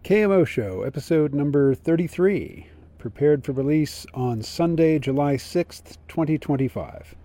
KMO Show, episode number 33, prepared for release on Sunday, July 6th, 2025.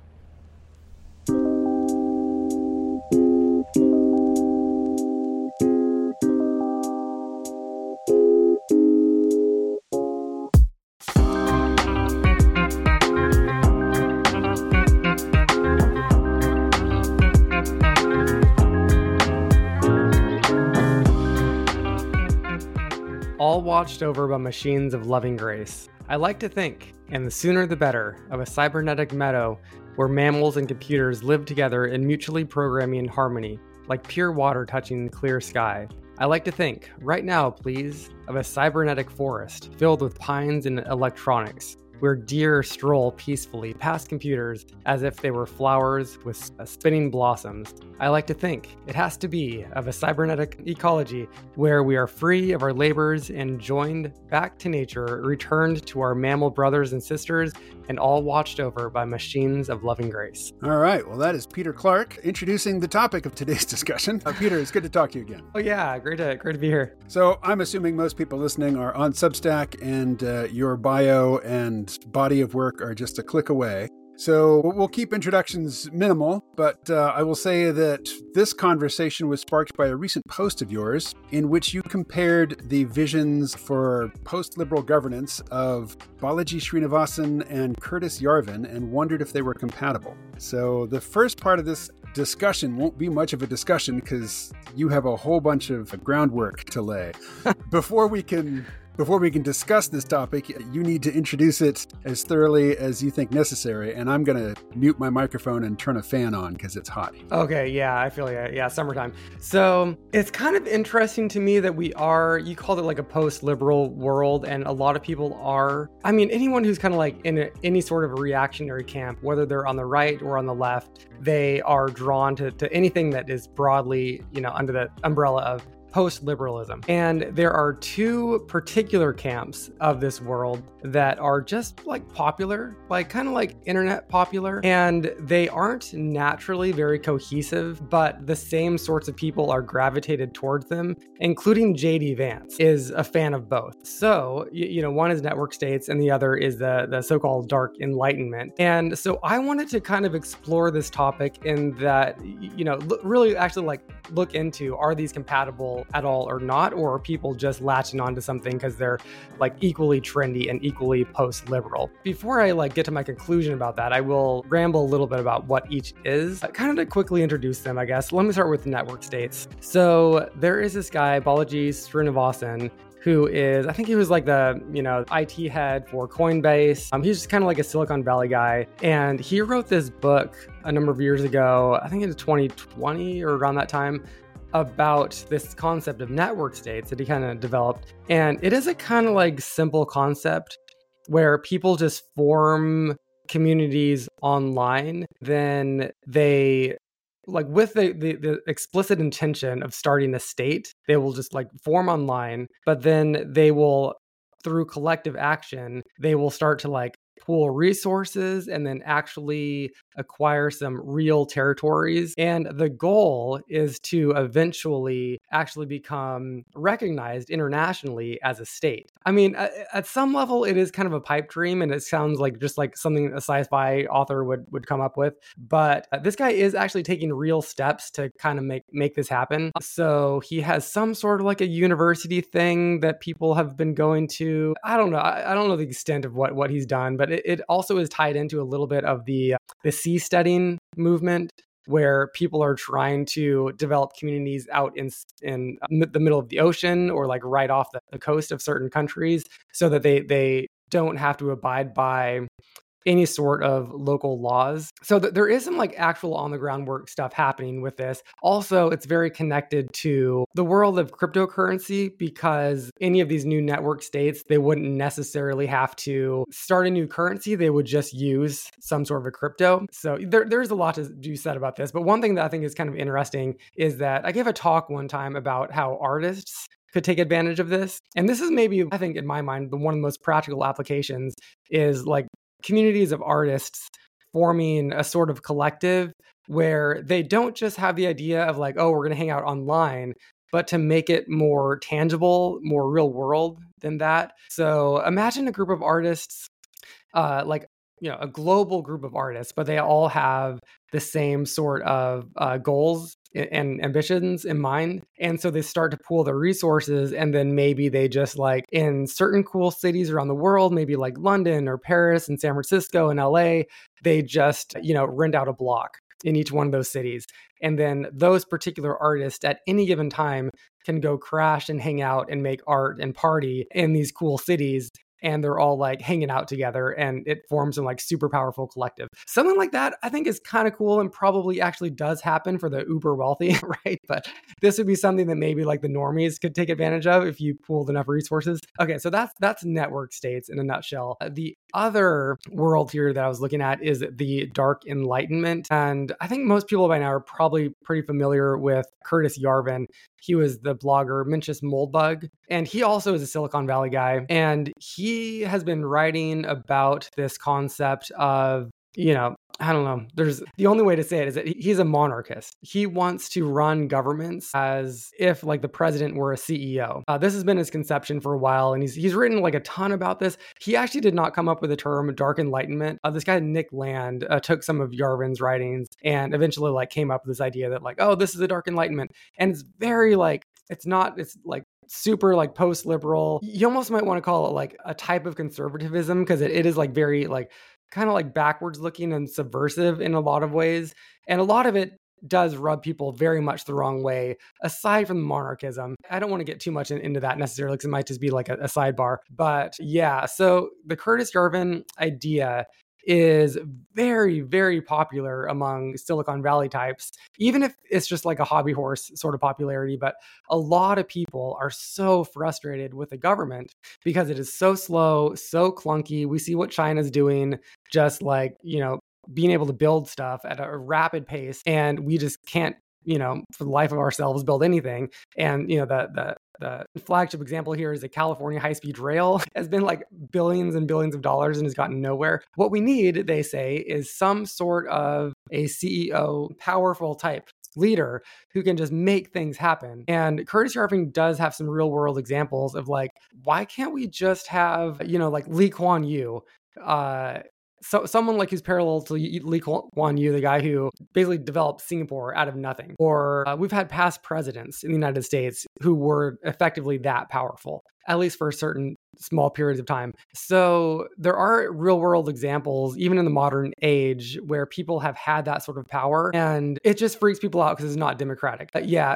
All watched over by machines of loving grace. I like to think, and the sooner the better, of a cybernetic meadow where mammals and computers live together in mutually programming harmony, like pure water touching the clear sky. I like to think, right now please, of a cybernetic forest filled with pines and electronics, where deer stroll peacefully past computers as if they were flowers with spinning blossoms. I like to think it has to be of a cybernetic ecology where we are free of our labors and joined back to nature, returned to our mammal brothers and sisters, and all watched over by machines of loving grace. All right, well, that is Peter Clark introducing the topic of today's discussion. Peter, it's good to talk to you again. Oh yeah, great to be here. So I'm assuming most people listening are on Substack, and your bio and body of work are just a click away. So we'll keep introductions minimal, but I will say that this conversation was sparked by a recent post of yours in which you compared the visions for post-liberal governance of Balaji Srinivasan and Curtis Yarvin and wondered if they were compatible. So the first part of this discussion won't be much of a discussion because you have a whole bunch of groundwork to lay. Before we can discuss this topic, you need to introduce it as thoroughly as you think necessary, and I'm going to mute my microphone and turn a fan on because it's hot. Okay, yeah, I feel you. Yeah, summertime. So it's kind of interesting to me that you called it like a post-liberal world, and a lot of people are. I mean, anyone who's kind of like in any sort of a reactionary camp, whether they're on the right or on the left, they are drawn to anything that is broadly, under the umbrella of post-liberalism. And there are two particular camps of this world that are just like popular, like kind of like internet popular, and they aren't naturally very cohesive, but the same sorts of people are gravitated towards them, including JD Vance is a fan of both. So, one is network states and the other is the so-called dark enlightenment. And so I wanted to kind of explore this topic in that, really actually like look into, are these compatible at all or not, or are people just latching onto something because they're like equally trendy and equally post-liberal? Before I get to my conclusion about that, I will ramble a little bit about what each is, kind of to quickly introduce them, I guess. Let me start with network states. So there is this guy, Balaji Srinivasan, who is, I think he was like the, IT head for Coinbase. He's just kind of like a Silicon Valley guy. And he wrote this book a number of years ago, I think in 2020 or around that time, about this concept of network states that he kind of developed. And it is a kind of like simple concept where people just form communities online, then they, like with the explicit intention of starting a state, they will just like form online, but then they will, through collective action, they will start to like pool resources and then actually acquire some real territories. And the goal is to eventually actually become recognized internationally as a state. I mean, at some level, it is kind of a pipe dream, and it sounds like just like something a sci-fi author would come up with. But this guy is actually taking real steps to kind of make this happen. So he has some sort of like a university thing that people have been going to. I don't know. I don't know the extent of what he's done, but it also is tied into a little bit of the seasteading movement, where people are trying to develop communities out in the middle of the ocean or like right off the coast of certain countries, so that they don't have to abide by any sort of local laws. So that there is some like actual on the ground work stuff happening with this. Also, it's very connected to the world of cryptocurrency, because any of these new network states, they wouldn't necessarily have to start a new currency. They would just use some sort of a crypto. So there's a lot to be said about this. But one thing that I think is kind of interesting is that I gave a talk one time about how artists could take advantage of this. And this is maybe, I think in my mind, one of the most practical applications is like communities of artists forming a sort of collective where they don't just have the idea of like, oh, we're going to hang out online, but to make it more tangible, more real world than that. So imagine a group of artists, like, a global group of artists, but they all have the same sort of goals and ambitions in mind. And so they start to pool their resources, and then maybe they just, like, in certain cool cities around the world, maybe like London or Paris and San Francisco and LA, they just, rent out a block in each one of those cities. And then those particular artists at any given time can go crash and hang out and make art and party in these cool cities. And they're all like hanging out together, and it forms some like super powerful collective. Something like that I think is kind of cool, and probably actually does happen for the uber wealthy, right? But this would be something that maybe like the normies could take advantage of if you pooled enough resources. Okay, so that's network states in a nutshell. The other world here that I was looking at is the Dark Enlightenment. And I think most people by now are probably pretty familiar with Curtis Yarvin. He was the blogger Mencius Moldbug, and he also is a Silicon Valley guy. And he has been writing about this concept of, I don't know. There's the only way to say it is that he's a monarchist. He wants to run governments as if like the president were a CEO. This has been his conception for a while, and he's written like a ton about this. He actually did not come up with the term Dark Enlightenment. This guy Nick Land took some of Yarvin's writings and eventually like came up with this idea that like, oh, this is the Dark Enlightenment, and it's very like it's like super like post-liberal. You almost might want to call it like a type of conservatism, because it is like very like kind of like backwards looking and subversive in a lot of ways. And a lot of it does rub people very much the wrong way, aside from monarchism. I don't want to get too much into that necessarily, because it might just be like a sidebar. But yeah, so the Curtis Yarvin idea is very, very popular among Silicon Valley types, even if it's just like a hobby horse sort of popularity. But a lot of people are so frustrated with the government because it is so slow, so clunky. We see what China's doing, just like, being able to build stuff at a rapid pace, and we just can't, for the life of ourselves, build anything. And, the flagship example here is the California high-speed rail. Has been like billions and billions of dollars and has gotten nowhere. What we need, they say, is some sort of a CEO, powerful type leader who can just make things happen. And Curtis Yarvin does have some real world examples of like, why can't we just have, like Lee Kuan Yew, so someone like who's parallel to Lee Kuan Yew, the guy who basically developed Singapore out of nothing. Or we've had past presidents in the United States who were effectively that powerful, at least for certain small periods of time. So there are real world examples, even in the modern age, where people have had that sort of power, and it just freaks people out because it's not democratic.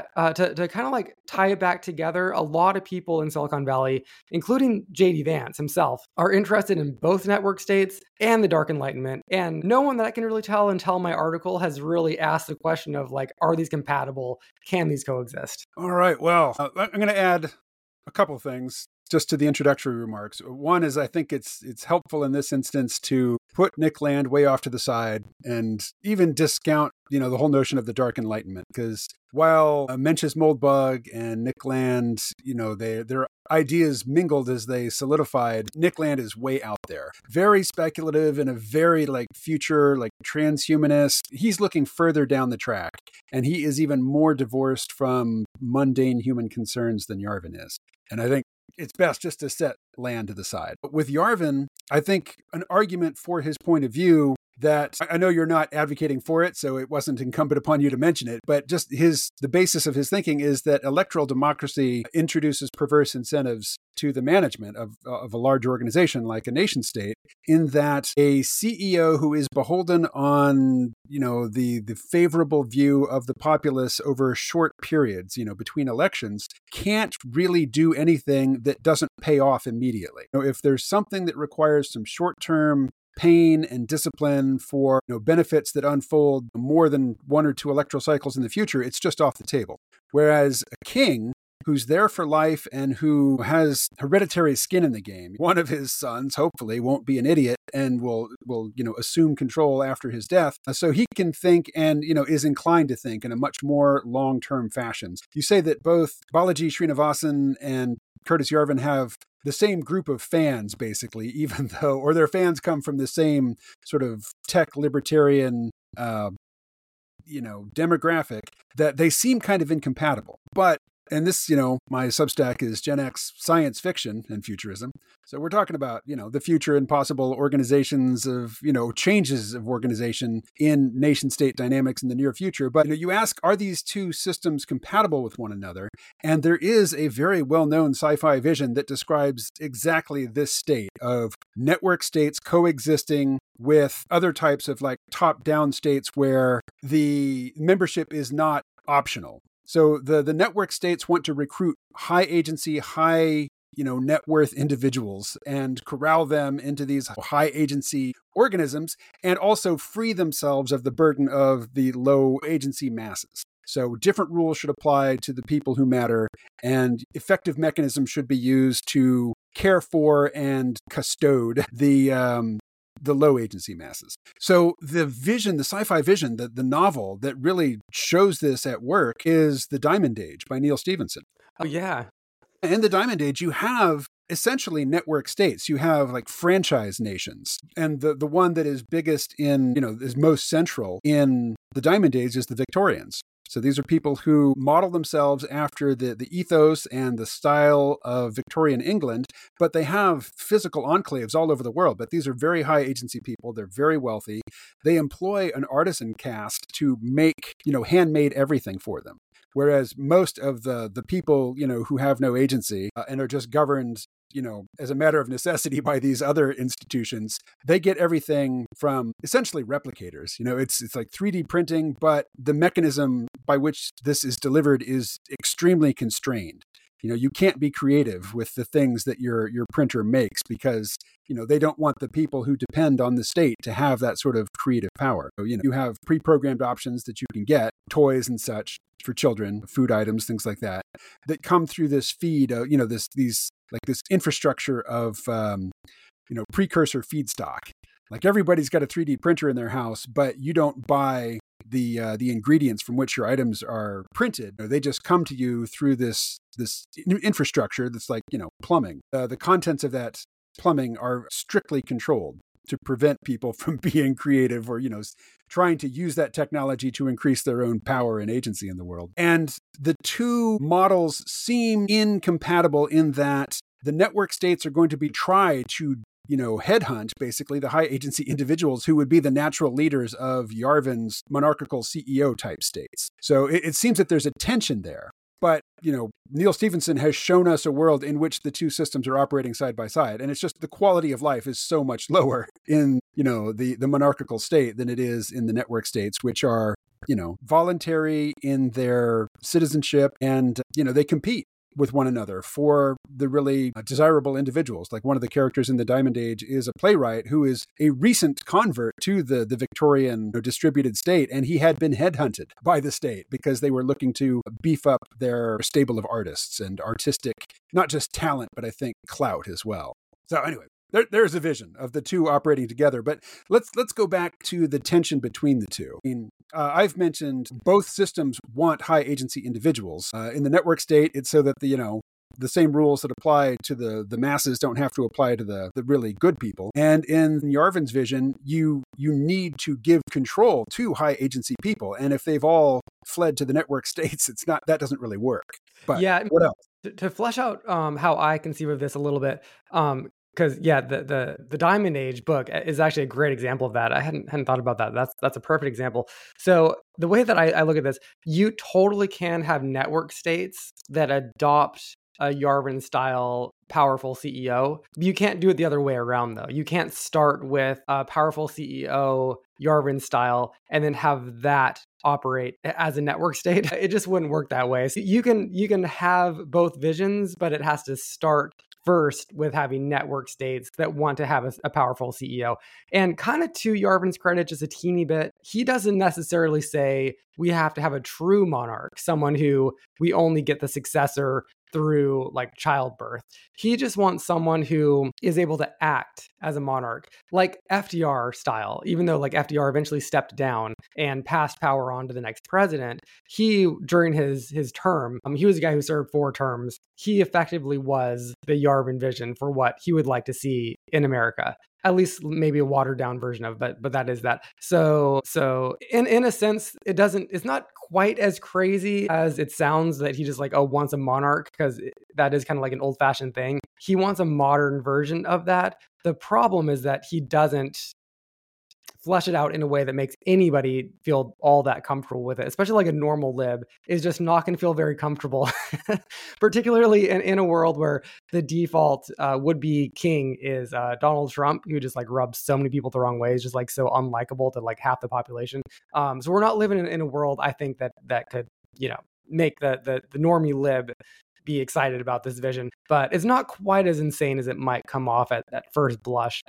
To kind of like tie it back together, a lot of people in Silicon Valley, including JD Vance himself, are interested in both network states and the Dark Enlightenment. And no one that I can really tell until my article has really asked the question of like, are these compatible? Can these coexist? All right. Well, I'm going to add a couple of things just to the introductory remarks. One is I think it's helpful in this instance to put Nick Land way off to the side and even discount, the whole notion of the Dark Enlightenment. Because while Mencius Moldbug and Nick Land, their ideas mingled as they solidified, Nick Land is way out there. Very speculative and a very like future, like transhumanist. He's looking further down the track, and he is even more divorced from mundane human concerns than Yarvin is. And I think it's best just to set Land to the side. But with Yarvin, I think an argument for his point of view that I know you're not advocating for it, so it wasn't incumbent upon you to mention it, but just the basis of his thinking is that electoral democracy introduces perverse incentives to the management of a large organization like a nation state, in that a CEO who is beholden on, the favorable view of the populace over short periods, between elections, can't really do anything that doesn't pay off immediately. If there's something that requires some short-term pain and discipline for benefits that unfold more than one or two electoral cycles in the future, it's just off the table. Whereas a king who's there for life and who has hereditary skin in the game, one of his sons hopefully won't be an idiot and will assume control after his death, so he can think and is inclined to think in a much more long-term fashion. You say that both Balaji Srinivasan and Curtis Yarvin have the same group of fans, basically, even though, or their fans come from the same sort of tech libertarian, demographic, that they seem kind of incompatible. But And this, my Substack is Gen X Science Fiction and Futurism. So we're talking about, the future and possible organizations of, changes of organization in nation state dynamics in the near future. But you ask, are these two systems compatible with one another? And there is a very well-known sci-fi vision that describes exactly this state of network states coexisting with other types of like top-down states where the membership is not optional. So the network states want to recruit high agency, high net worth individuals and corral them into these high agency organisms and also free themselves of the burden of the low agency masses. So different rules should apply to the people who matter, and effective mechanisms should be used to care for and custode the low agency masses. So the vision, the sci-fi vision, the novel that really shows this at work is The Diamond Age by Neal Stephenson. Oh, yeah. In The Diamond Age, you have essentially network states. You have like franchise nations. And the one that is biggest is most central in The Diamond Age is the Victorians. So these are people who model themselves after the ethos and the style of Victorian England, but they have physical enclaves all over the world. But these are very high agency people. They're very wealthy. They employ an artisan caste to make, handmade everything for them. Whereas most of the people, who have no agency and are just governed as a matter of necessity by these other institutions, they get everything from essentially replicators. It's like 3D printing, but the mechanism by which this is delivered is extremely constrained. You can't be creative with the things that your printer makes because, they don't want the people who depend on the state to have that sort of creative power. So, you have pre-programmed options that you can get, toys and such for children, food items, things like that come through this feed, this infrastructure of, precursor feedstock. Like everybody's got a 3D printer in their house, but you don't buy the ingredients from which your items are printed. They just come to you through this infrastructure that's like, plumbing. The contents of that plumbing are strictly controlled to prevent people from being creative or, trying to use that technology to increase their own power and agency in the world. And the two models seem incompatible in that the network states are going to try to headhunt basically the high agency individuals who would be the natural leaders of Yarvan's monarchical CEO type states. So it seems that there's a tension there. But, Neal Stephenson has shown us a world in which the two systems are operating side by side. And it's just the quality of life is so much lower in, the monarchical state than it is in the network states, which are, voluntary in their citizenship and, they compete with one another for the really desirable individuals. Like one of the characters in The Diamond Age is a playwright who is a recent convert to the Victorian distributed state, and he had been headhunted by the state because they were looking to beef up their stable of artists and artistic, not just talent, but I think clout as well. So anyway, there's a vision of the two operating together. But let's go back to the tension between the two. I've mentioned both systems want high agency individuals. In the network state, it's so that the same rules that apply to the masses don't have to apply to the really good people. And in Yarvan's vision, you need to give control to high agency people. And if they've all fled to the network states, that doesn't really work. But yeah, what else? To flesh out how I conceive of this a little bit, because the Diamond Age book is actually a great example of that. I hadn't thought about that. That's a perfect example. So the way that I look at this, you totally can have network states that adopt a Yarvan style powerful CEO. You can't do it the other way around though. You can't start with a powerful CEO Yarvan style and then have that operate as a network state. It just wouldn't work that way. So you can have both visions, but it has to start first with having network states that want to have a powerful CEO. And kind of to Yarvan's credit, just a teeny bit, he doesn't necessarily say we have to have a true monarch, someone who we only get the successor through like childbirth. He just wants someone who is able to act as a monarch, like FDR style, even though like FDR eventually stepped down and passed power on to the next president. He, during his term, he was a guy who served 4 terms. He effectively was the Yarvan vision for what he would like to see in America. at least maybe a watered down version of, but that is that. So in a sense, it's not quite as crazy as it sounds that he just like, oh, wants a monarch, because that is kind of like an old fashioned thing. He wants a modern version of that. The problem is that he doesn't flesh it out in a way that makes anybody feel all that comfortable with it, especially like a normal lib is just not going to feel very comfortable, particularly in a world where the default would-be king is Donald Trump, who just like rubs so many people the wrong way, is just like so unlikable to like half the population. So we're not living in a world, I think, that could, make the normie lib be excited about this vision, but it's not quite as insane as it might come off at first blush.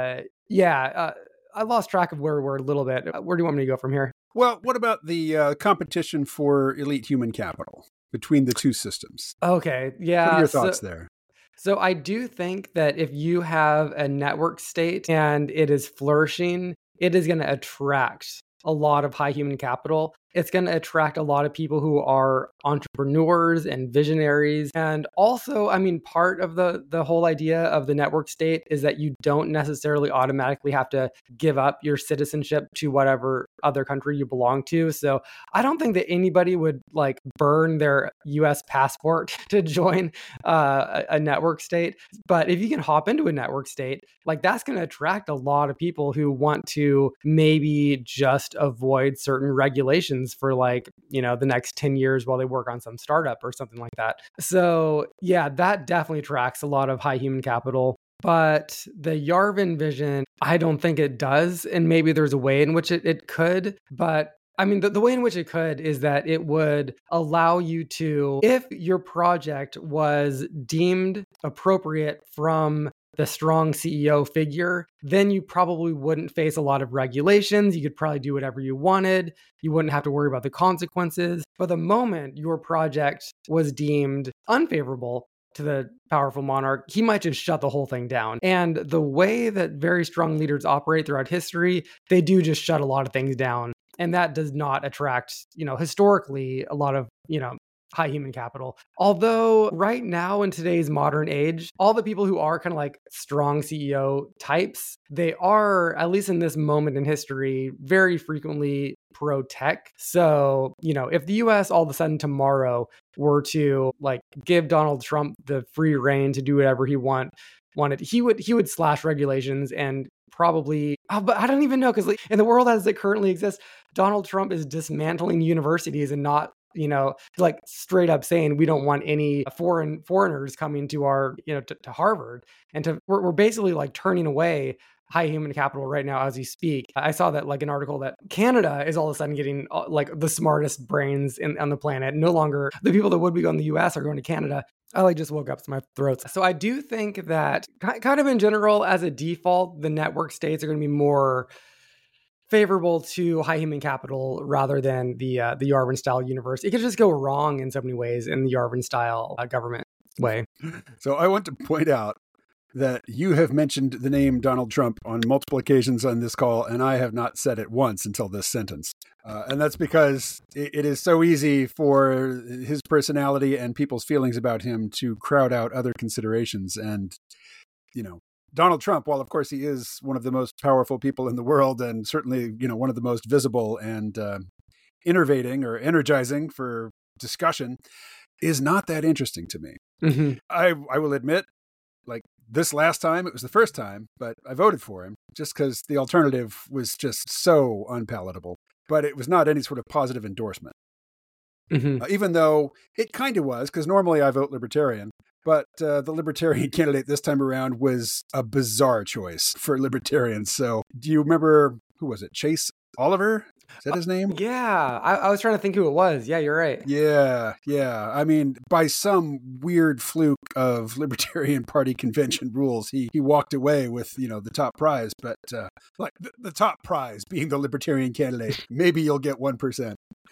I lost track of where we were a little bit. Where do you want me to go from here? Well, what about the competition for elite human capital between the two systems? Okay, yeah. What are your thoughts there? So I do think that if you have a network state and it is flourishing, it is going to attract a lot of high human capital. It's going to attract a lot of people who are entrepreneurs and visionaries. And also, I mean, part of the whole idea of the network state is that you don't necessarily automatically have to give up your citizenship to whatever other country you belong to. So I don't think that anybody would like burn their US passport to join a network state. But if you can hop into a network state, like that's going to attract a lot of people who want to maybe just avoid certain regulations for like, the next 10 years while they work on some startup or something like that. So yeah, that definitely attracts a lot of high human capital. But the Yarvin vision, I don't think it does. And maybe there's a way in which it could. But I mean, the way in which it could is that it would allow you to, if your project was deemed appropriate from the strong CEO figure, then you probably wouldn't face a lot of regulations. You could probably do whatever you wanted. You wouldn't have to worry about the consequences. But the moment your project was deemed unfavorable to the powerful monarch, he might just shut the whole thing down. And the way that very strong leaders operate throughout history, they do just shut a lot of things down. And that does not attract, historically, a lot of, high human capital. Although right now in today's modern age, all the people who are kind of like strong CEO types, they are, at least in this moment in history, very frequently pro-tech. So, if the US all of a sudden tomorrow were to like give Donald Trump the free reign to do whatever he wanted, he would slash regulations and probably, but I don't even know, because like, in the world as it currently exists, Donald Trump is dismantling universities and not, like straight up saying we don't want any foreigners coming to our, to Harvard, and we're basically like turning away high human capital right now as you speak. I saw that like an article that Canada is all of a sudden getting like the smartest brains on the planet. No longer the people that would be going to the US are going to Canada. I like just woke up to my throat. So I do think that kind of in general, as a default, the network states are going to be more favorable to high human capital rather than the Yarvin style universe. It could just go wrong in so many ways in the Yarvin style government way. So I want to point out that you have mentioned the name Donald Trump on multiple occasions on this call, and I have not said it once until this sentence. And that's because it is so easy for his personality and people's feelings about him to crowd out other considerations. And, Donald Trump, while of course he is one of the most powerful people in the world and certainly, one of the most visible and innovating or energizing for discussion, is not that interesting to me. Mm-hmm. I will admit, like this last time, it was the first time, but I voted for him just because the alternative was just so unpalatable. But it was not any sort of positive endorsement. Mm-hmm. Even though it kind of was, because normally I vote Libertarian. But the Libertarian candidate this time around was a bizarre choice for Libertarians. So do you remember, who was it? Chase Oliver? Is that his name? Yeah. I was trying to think who it was. Yeah, you're right. Yeah. I mean, by some weird fluke of Libertarian Party convention rules, he walked away with, the top prize. But like the top prize being the Libertarian candidate, maybe you'll get 1%.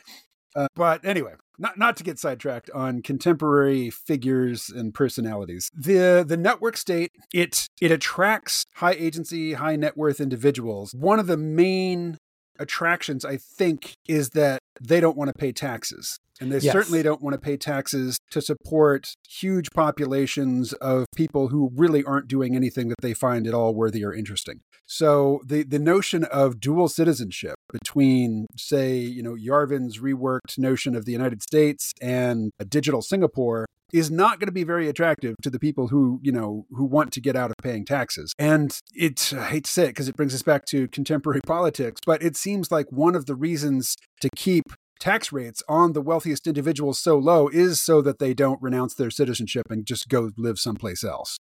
But anyway, not to get sidetracked on contemporary figures and personalities. The network state, it attracts high agency, high net worth individuals. One of the main attractions, I think, is that they don't want to pay taxes. And they Yes. certainly don't want to pay taxes to support huge populations of people who really aren't doing anything that they find at all worthy or interesting. So the notion of dual citizenship between, say, Yarvin's reworked notion of the United States and a digital Singapore is not going to be very attractive to the people who want to get out of paying taxes. And I hate to say it because it brings us back to contemporary politics, but it seems like one of the reasons to keep tax rates on the wealthiest individuals so low is so that they don't renounce their citizenship and just go live someplace else.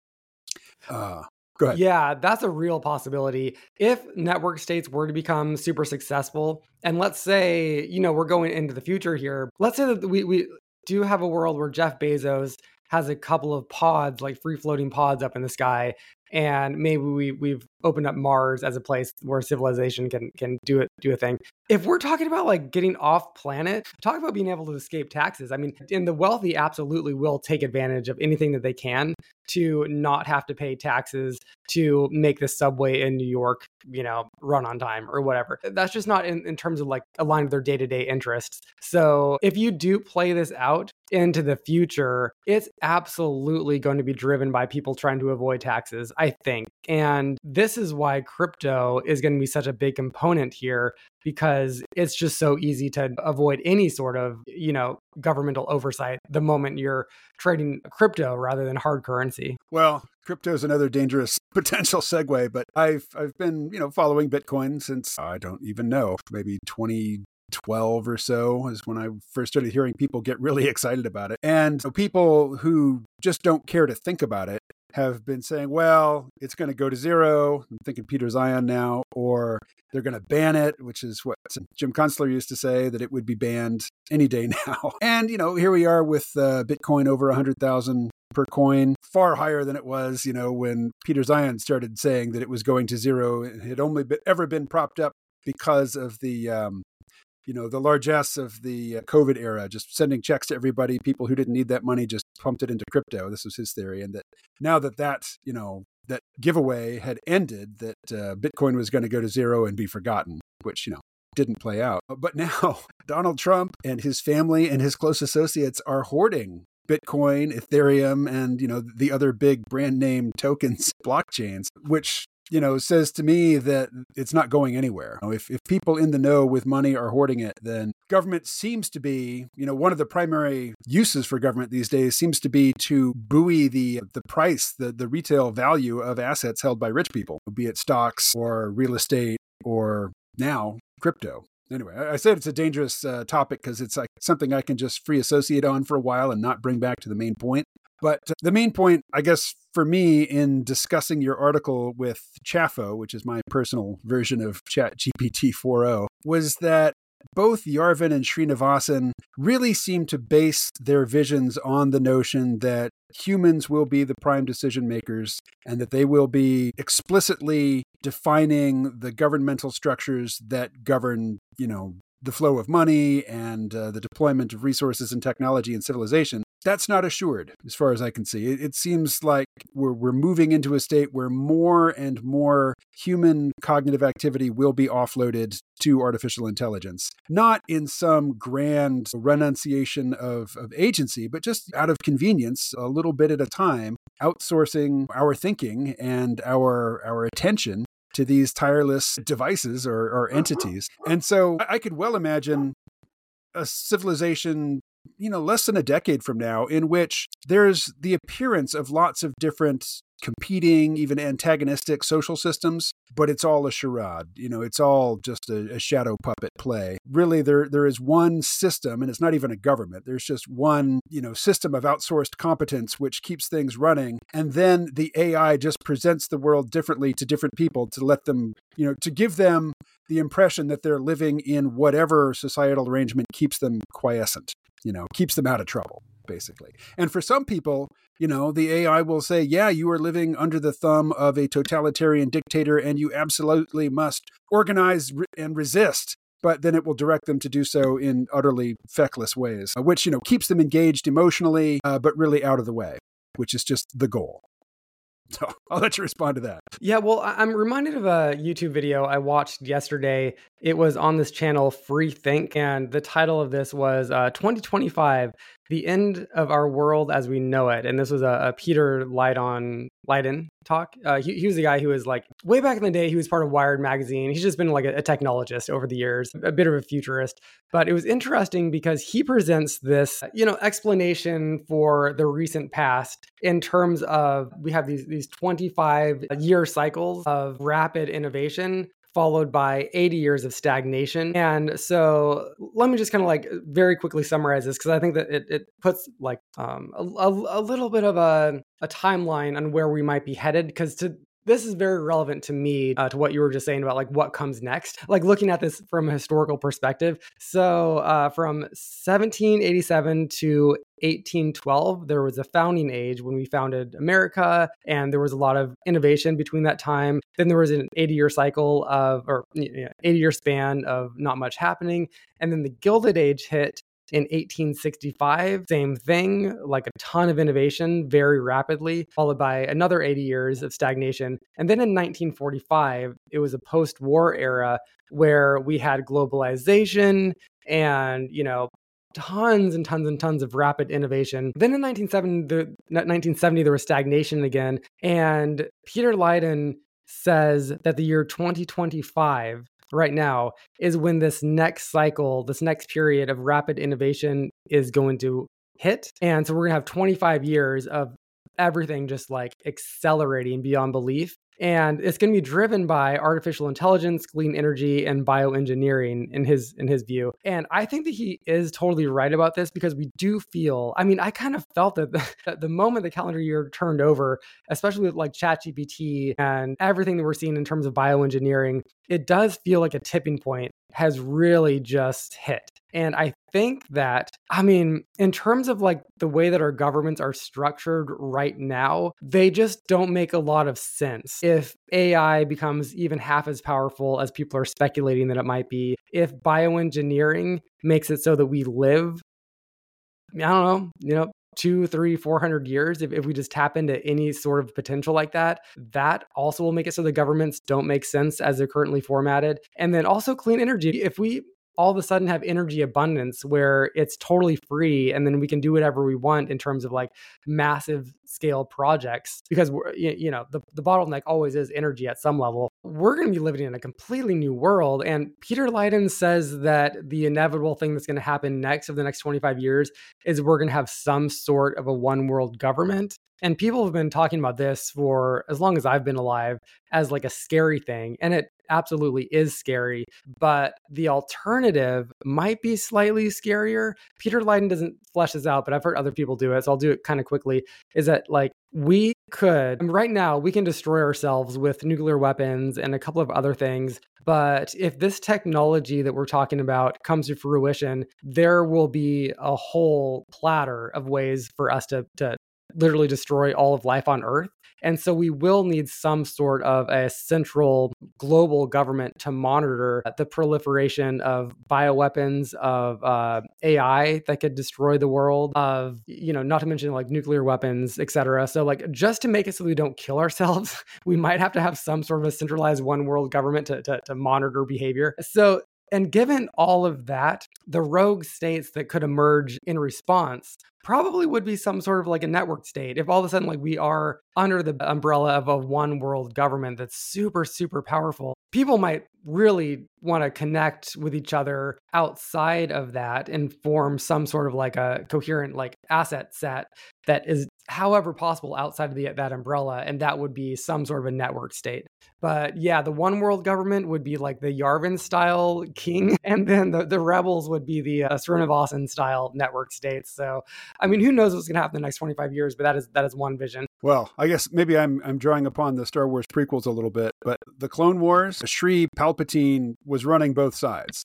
Go ahead. Yeah, that's a real possibility. If network states were to become super successful, and let's say, we're going into the future here, let's say that we do have a world where Jeff Bezos has a couple of pods, like free floating pods up in the sky, and maybe we've opened up Mars as a place where civilization can do a thing. If we're talking about like getting off planet, talk about being able to escape taxes. I mean, and the wealthy absolutely will take advantage of anything that they can to not have to pay taxes, to make the subway in New York, run on time or whatever. That's just not in terms of like aligned with their day-to-day interests. So if you do play this out into the future, it's absolutely going to be driven by people trying to avoid taxes, I think. And this is why crypto is going to be such a big component here, because it's just so easy to avoid any sort of, governmental oversight the moment you're trading crypto rather than hard currency. Well, crypto is another dangerous potential segue, but I've been, following Bitcoin since, I don't even know, maybe 2012 or so is when I first started hearing people get really excited about it. And people who just don't care to think about it have been saying, well, it's going to go to zero. I'm thinking Peter Zion now, or they're going to ban it, which is what Jim Kunstler used to say, that it would be banned any day now. And, here we are with Bitcoin over 100,000 per coin, far higher than it was, when Peter Zion started saying that it was going to zero. It had only ever been propped up because of the largesse of the COVID era, just sending checks to everybody. People who didn't need that money just pumped it into crypto. This was his theory. And that now that giveaway had ended, that Bitcoin was going to go to zero and be forgotten, which, didn't play out. But now Donald Trump and his family and his close associates are hoarding Bitcoin, Ethereum, and, the other big brand name tokens, blockchains, which says to me that it's not going anywhere. If people in the know with money are hoarding it, then government seems to be, one of the primary uses for government these days seems to be to buoy the price, the retail value of assets held by rich people, be it stocks or real estate or now crypto. Anyway, I said it's a dangerous topic because it's like something I can just free associate on for a while and not bring back to the main point. But the main point, I guess, for me in discussing your article with Chaffo, which is my personal version of ChatGPT 4.0, was that both Yarvin and Srinivasan really seem to base their visions on the notion that humans will be the prime decision makers and that they will be explicitly defining the governmental structures that govern, the flow of money and the deployment of resources and technology and civilization. That's not assured, as far as I can see. It seems like we're moving into a state where more and more human cognitive activity will be offloaded to artificial intelligence. Not in some grand renunciation of agency, but just out of convenience, a little bit at a time, outsourcing our thinking and our attention to these tireless devices or entities. And so I could well imagine a civilization, less than a decade from now, in which there's the appearance of lots of different competing, even antagonistic social systems, but it's all a charade. It's all just a shadow puppet play. Really, there is one system, and it's not even a government. There's just one, system of outsourced competence which keeps things running. And then the AI just presents the world differently to different people to let them, to give them the impression that they're living in whatever societal arrangement keeps them quiescent, keeps them out of trouble, basically. And for some people, the AI will say, yeah, you are living under the thumb of a totalitarian dictator and you absolutely must organize and resist. But then it will direct them to do so in utterly feckless ways, which, keeps them engaged emotionally, but really out of the way, which is just the goal. So I'll let you respond to that. Yeah, well, I'm reminded of a YouTube video I watched yesterday. It was on this channel, Free Think, and the title of this was 2025, The End of Our World as We Know It. And this was a Peter Leiden talk. He was the guy who was like, way back in the day, he was part of Wired magazine. He's just been like a technologist over the years, a bit of a futurist. But it was interesting because he presents this, explanation for the recent past in terms of we have these 25-year cycles of rapid innovation followed by 80 years of stagnation. And so let me just kind of like very quickly summarize this, because I think that it puts like a little bit of a timeline on where we might be headed, because this is very relevant to me, to what you were just saying about like what comes next, like looking at this from a historical perspective. So from 1787 to 1812, there was a founding age when we founded America, and there was a lot of innovation between that time. Then there was an 80-year cycle 80-year span of not much happening. And then the Gilded Age hit in 1865, same thing, like a ton of innovation very rapidly, followed by another 80 years of stagnation. And then in 1945, it was a post-war era where we had globalization and, tons and tons and tons of rapid innovation. Then in 1970, there was stagnation again. And Peter Leiden says that the year 2025 right now is when this next cycle, this next period of rapid innovation is going to hit. And so we're going to have 25 years of everything just like accelerating beyond belief. And it's going to be driven by artificial intelligence, clean energy, and bioengineering in his view. And I think that he is totally right about this, because we do feel, I kind of felt that the moment the calendar year turned over, especially with like ChatGPT and everything that we're seeing in terms of bioengineering, it does feel like a tipping point has really just hit. And I think that, in terms of like the way that our governments are structured right now, they just don't make a lot of sense. If AI becomes even half as powerful as people are speculating that it might be, if bioengineering makes it so that we live, 200, 300, 400 years, if we just tap into any sort of potential like that, that also will make it so the governments don't make sense as they're currently formatted. And then also clean energy. If we all of a sudden have energy abundance where it's totally free, and then we can do whatever we want in terms of like massive scale projects, because we're, the bottleneck always is energy at some level. We're going to be living in a completely new world. And Peter Leiden says that the inevitable thing that's going to happen next over the next 25 years is we're going to have some sort of a one world government. And people have been talking about this for as long as I've been alive as like a scary thing. And it absolutely is scary, but the alternative might be slightly scarier. Peter Leiden doesn't flesh this out, but I've heard other people do it, so I'll do it kind of quickly, is that like we could, right now, we can destroy ourselves with nuclear weapons and a couple of other things. But if this technology that we're talking about comes to fruition, there will be a whole platter of ways for us to literally destroy all of life on Earth. And so we will need some sort of a central global government to monitor the proliferation of bioweapons, of AI that could destroy the world, of, not to mention like nuclear weapons, et cetera. So like just to make it so we don't kill ourselves, we might have to have some sort of a centralized one world government to monitor behavior. So, and given all of that, the rogue states that could emerge in response probably would be some sort of like a network state. If all of a sudden like we are under the umbrella of a one world government that's super, super powerful, people might really want to connect with each other outside of that and form some sort of like a coherent like asset set that is however possible outside of that umbrella. And that would be some sort of a network state. But yeah, the one world government would be like the Yarvin style king. And then the rebels would be the Srinivasa style network states. So, who knows what's going to happen in the next 25 years, but that is one vision. Well, I guess maybe I'm drawing upon the Star Wars prequels a little bit, but the Clone Wars, Shri Palpatine was running both sides.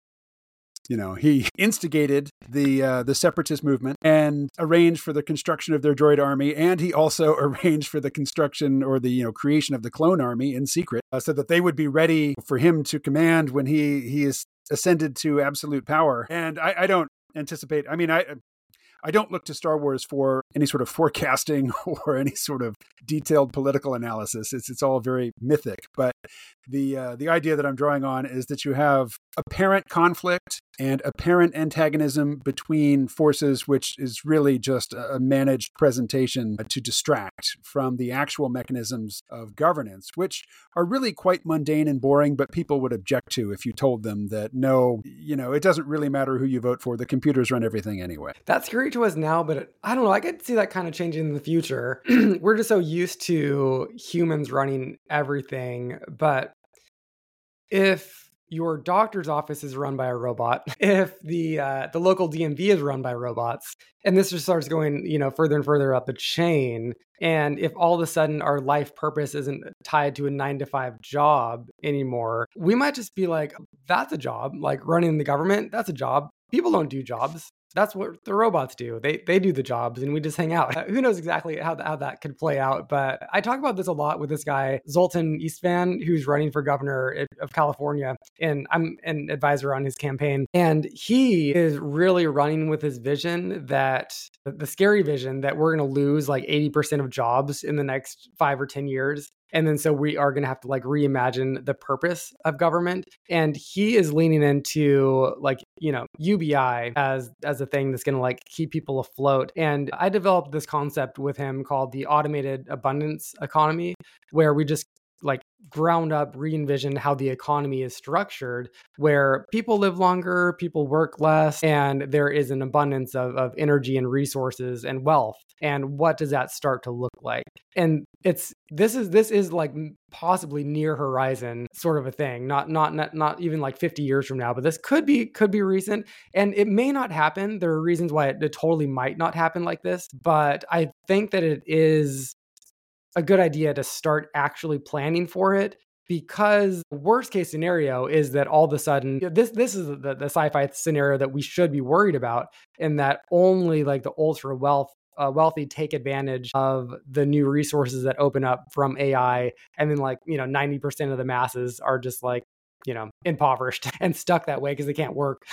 He instigated the separatist movement and arranged for the construction of their droid army, and he also arranged for the construction or the creation of the clone army in secret, so that they would be ready for him to command when he is ascended to absolute power. And I don't anticipate. I don't look to Star Wars for any sort of forecasting or any sort of detailed political analysis. It's all very mythic. But the idea that I'm drawing on is that you have apparent conflict and apparent antagonism between forces, which is really just a managed presentation to distract from the actual mechanisms of governance, which are really quite mundane and boring, but people would object to if you told them that, no, it doesn't really matter who you vote for. The computers run everything anyway. That's scary to us now, but I don't know. I could see that kind of changing in the future. We're just so used to humans running everything. But if your doctor's office is run by a robot, if the local DMV is run by robots, and this just starts going, further and further up the chain, and if all of a sudden our life purpose isn't tied to a 9-to-5 job anymore, we might just be like, that's a job. Like running the government, that's a job. People don't do jobs. That's what the robots do. They do the jobs and we just hang out. Who knows exactly how that could play out. But I talk about this a lot with this guy, Zoltan Istvan, who's running for governor of California. And I'm an advisor on his campaign. And he is really running with his vision that the scary vision that we're going to lose like 80% of jobs in the next 5 or 10 years. And then so we are going to have to like reimagine the purpose of government. And he is leaning into UBI as a thing that's going to like keep people afloat. And I developed this concept with him called the automated abundance economy, where we just like ground up re-envision how the economy is structured, where people live longer, people work less, and there is an abundance of energy and resources and wealth. And what does that start to look like? And this is like possibly near horizon sort of a thing, not even like 50 years from now, but this could be recent, and it may not happen. There are reasons why it totally might not happen like this, but I think that it is a good idea to start actually planning for it, because the worst case scenario is that all of a sudden, this is the sci-fi scenario that we should be worried about, in that only like the ultra wealthy take advantage of the new resources that open up from AI, and then 90% of the masses are just like impoverished and stuck that way because they can't work.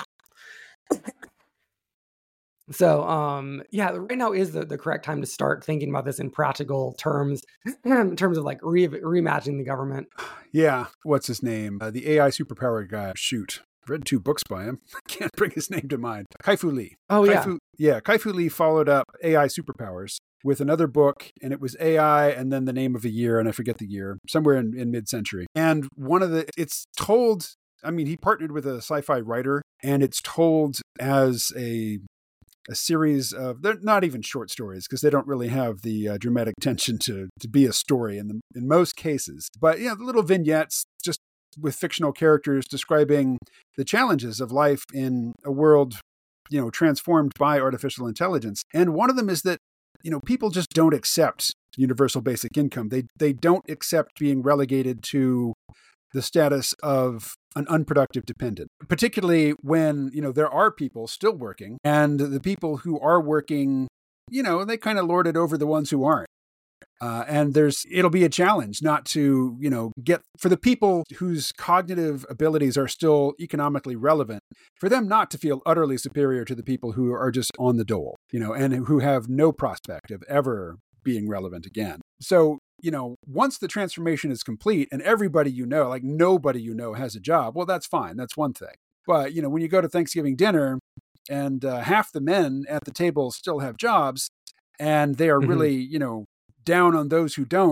So, right now is the correct time to start thinking about this in practical terms, in terms of like reimagining the government. Yeah. What's his name? The AI superpower guy. Shoot. I've read 2 books by him. I can't bring his name to mind. Kai-Fu Lee. Oh, yeah. Kai-Fu Lee followed up AI superpowers with another book, and it was AI and then the name of a year, and I forget the year, somewhere in mid-century. And it's told, he partnered with a sci-fi writer, and it's told as a series of, they're not even short stories because they don't really have the dramatic tension to be a story in most cases. But the little vignettes just with fictional characters describing the challenges of life in a world, transformed by artificial intelligence. And one of them is that, people just don't accept universal basic income. They don't accept being relegated to the status of an unproductive dependent, particularly when, there are people still working, and the people who are working, they kind of lord it over the ones who aren't. And it'll be a challenge not to, get, for the people whose cognitive abilities are still economically relevant, for them not to feel utterly superior to the people who are just on the dole, and who have no prospect of ever being relevant again. So, once the transformation is complete and everybody like nobody has a job, well, that's fine. That's one thing. But, when you go to Thanksgiving dinner and half the men at the table still have jobs, and they are really, down on those who don't,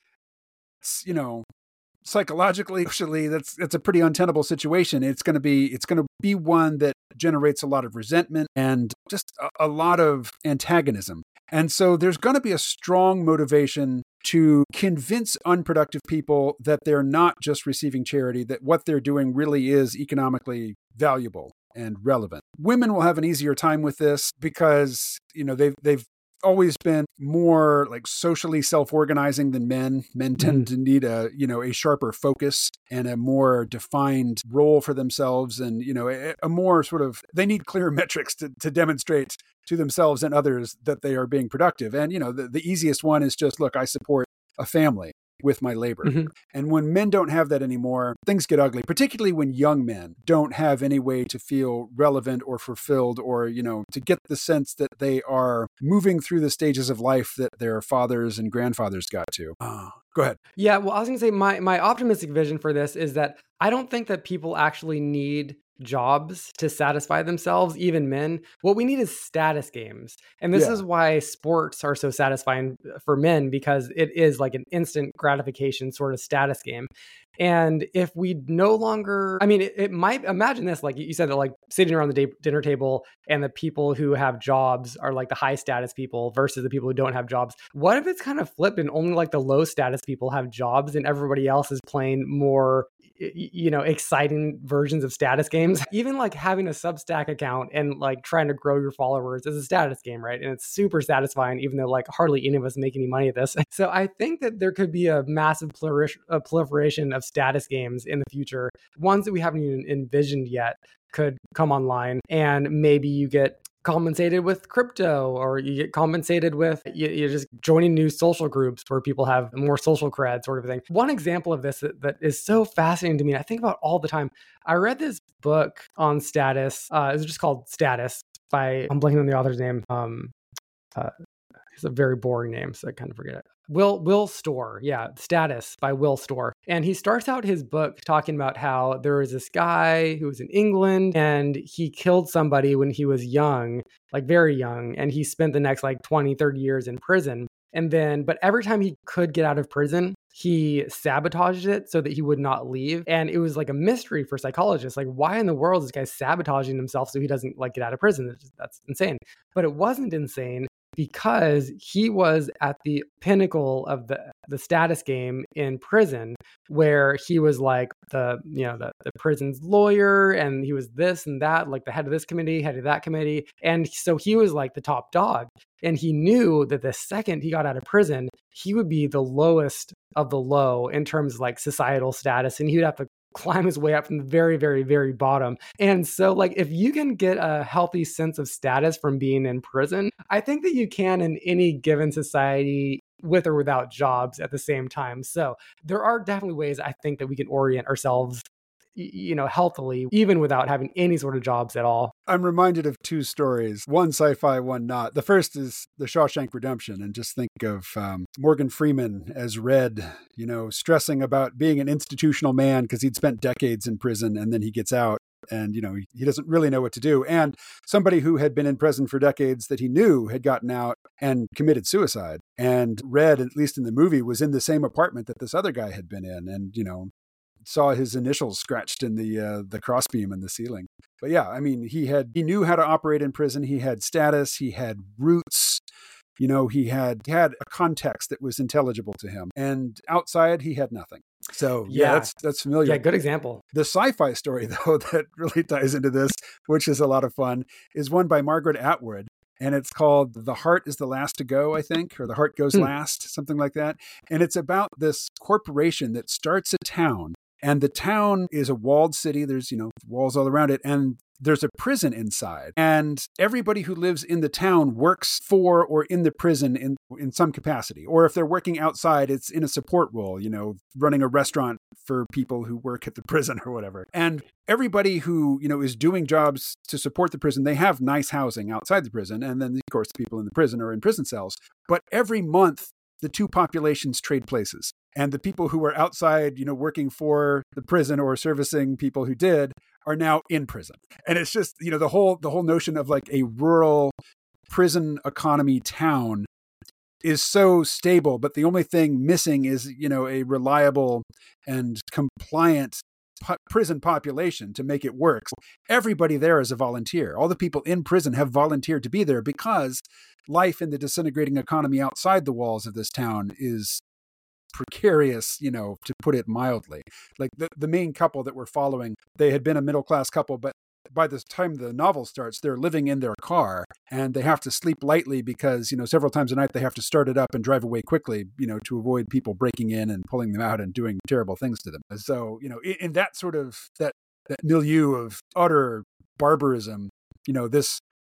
psychologically, socially, that's a pretty untenable situation. It's going to be one that generates a lot of resentment and just a lot of antagonism. And so there's going to be a strong motivation to convince unproductive people that they're not just receiving charity, that what they're doing really is economically valuable and relevant. Women will have an easier time with this because, they've always been more like socially self-organizing than men. Men tend to need a sharper focus and a more defined role for themselves, and, a more sort of, they need clear metrics to demonstrate to themselves and others that they are being productive. And, the easiest one is just, look, I support a family. with my labor. Mhm. And when men don't have that anymore, things get ugly, particularly when young men don't have any way to feel relevant or fulfilled, or, to get the sense that they are moving through the stages of life that their fathers and grandfathers got to. Go ahead. Yeah, well, I was going to say my optimistic vision for this is that I don't think that people actually need jobs to satisfy themselves, even men. What we need is status games. And this is why sports are so satisfying for men, because it is like an instant gratification sort of status game. And if we no longer, I mean, it might, imagine this, like you said, that like sitting around the dinner table and the people who have jobs are like the high status people versus the people who don't have jobs. What if it's kind of flipped and only like the low status people have jobs and everybody else is playing more, exciting versions of status games? Even like having a Substack account and like trying to grow your followers is a status game, right? And it's super satisfying, even though like hardly any of us make any money at this. So I think that there could be a massive proliferation of status games in the future. Ones that we haven't even envisioned yet could come online, and maybe you get compensated with crypto, or you get compensated with you're just joining new social groups where people have more social cred sort of thing. One example of this that is so fascinating to me, I think about all the time. I read this book on status. It's just called Status by, I'm blanking on the author's name. It's a very boring name, so I kind of forget it. Will Storr. Yeah, Status by Will Storr. And he starts out his book talking about how there was this guy who was in England and he killed somebody when he was young, like very young. And he spent the next like 20, 30 years in prison. And then, but every time he could get out of prison, he sabotaged it so that he would not leave. And it was like a mystery for psychologists. Like, why in the world is this guy sabotaging himself so he doesn't like get out of prison? That's insane. But it wasn't insane, because he was at the pinnacle of the status game in prison, where he was like the prison's lawyer, and he was this and that, like the head of this committee, head of that committee. And so he was like the top dog. And he knew that the second he got out of prison, he would be the lowest of the low in terms of like societal status. And he would have to climb his way up from the very, very, very bottom. And so like, if you can get a healthy sense of status from being in prison, I think that you can in any given society, with or without jobs at the same time. So there are definitely ways I think that we can orient ourselves healthily, even without having any sort of jobs at all. I'm reminded of two stories, one sci-fi, one not. The first is The Shawshank Redemption, and just think of Morgan Freeman as Red, stressing about being an institutional man because he'd spent decades in prison, and then he gets out and, he doesn't really know what to do. And somebody who had been in prison for decades that he knew had gotten out and committed suicide. And Red, at least in the movie, was in the same apartment that this other guy had been in, and, saw his initials scratched in the crossbeam in the ceiling. But yeah, I mean, he knew how to operate in prison. He had status. He had roots. He had a context that was intelligible to him. And outside, he had nothing. So yeah, that's familiar. Yeah, good example. The sci-fi story, though, that really ties into this, which is a lot of fun, is one by Margaret Atwood. And it's called The Heart is the Last to Go, I think, or The Heart Goes Last, something like that. And it's about this corporation that starts a town. And the town is a walled city. There's, walls all around it. And there's a prison inside. And everybody who lives in the town works for or in the prison in some capacity. Or if they're working outside, it's in a support role, running a restaurant for people who work at the prison or whatever. And everybody who, is doing jobs to support the prison, they have nice housing outside the prison. And then, of course, the people in the prison are in prison cells. But every month, the two populations trade places. And the people who were outside, working for the prison or servicing people who did, are now in prison. And it's just, the whole notion of like a rural prison economy town is so stable, but the only thing missing is, a reliable and compliant prison population to make it work. Everybody there is a volunteer. All the people in prison have volunteered to be there because life in the disintegrating economy outside the walls of this town is precarious, to put it mildly. Like the main couple that we're following, they had been a middle-class couple, but by the time the novel starts, they're living in their car and they have to sleep lightly because, several times a night they have to start it up and drive away quickly, to avoid people breaking in and pulling them out and doing terrible things to them. So, in that sort of, that milieu of utter barbarism, this